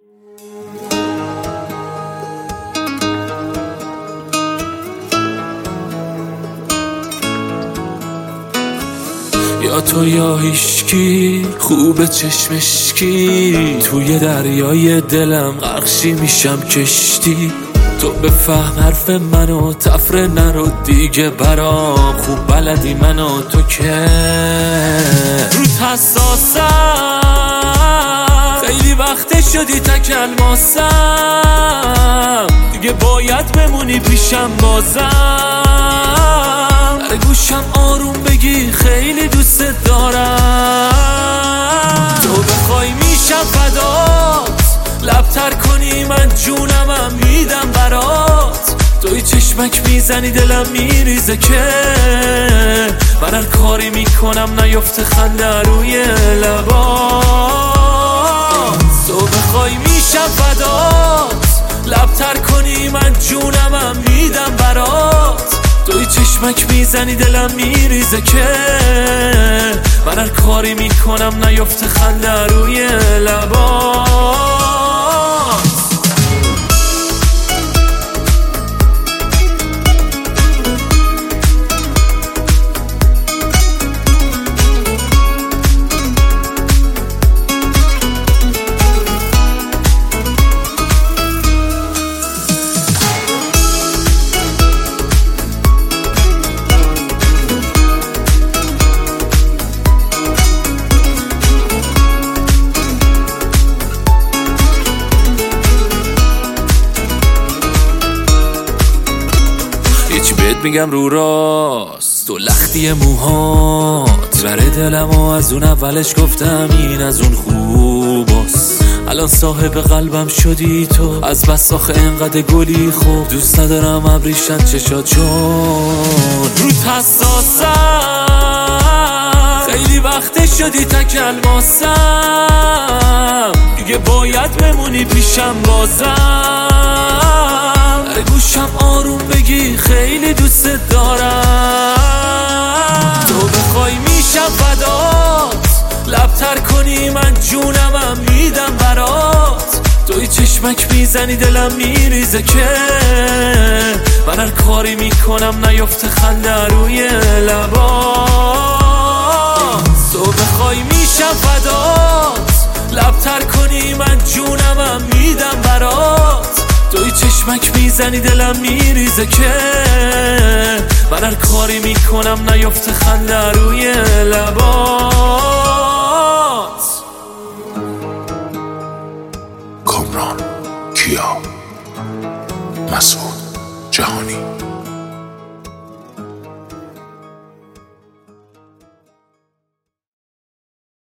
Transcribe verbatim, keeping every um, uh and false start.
یا تو یا هیشکی خوب چشمشکی، توی دریای دلم غرقشی میشم کشتی. تو بفهم حرف منو تفره نرو دیگه برام، خوب بلدی منو تو که روت حساسم، خیلی وقت شدی تک الماسم، دیگه باید بمونی پیشم بازم. در گوشم آروم بگی خیلی دوست دارم، تو بخوای میشم فدات، لبتر کنی من جونمم میدم برات. توی چشمک میزنی دلم میریزه که من هر کاری میکنم نیفته خنده روی لبات. تو بخوای میشم فدات، لبتر کنی من جونمم میدم برات. توی چشمک میزنی دلم میریزه که من هر کاری میکنم نیفته خنده روی لبات. چی بهت میگم رو راست، تو لختی موهات بره دلم و از اون اولش گفتم این از اون خوباست. الان صاحب قلبم شدی تو، از بس آخه انقدر گلی خوب دوست ندارم ابریشن چشات چون روت حساسم. خیلی وقت شدی تک الماسم، دیگه باید بمونی پیشم بازم. در گوشم آروم بگی خیلی دوست دارم، تو بخوای میشم فدات، لبتر کنی من جونمم میدم برات. توی چشمک میزنی دلم میریزه که من هر کاری میکنم نیفته خنده روی لبات. تو بخوای میشم فدات، لبتر کنی من جونمم میدم برات. توی چشمک میزنی دلم میریزه که من هر کاری میکنم نیفته خنده روی لبات. کامران، کیا، مسعود جهانی.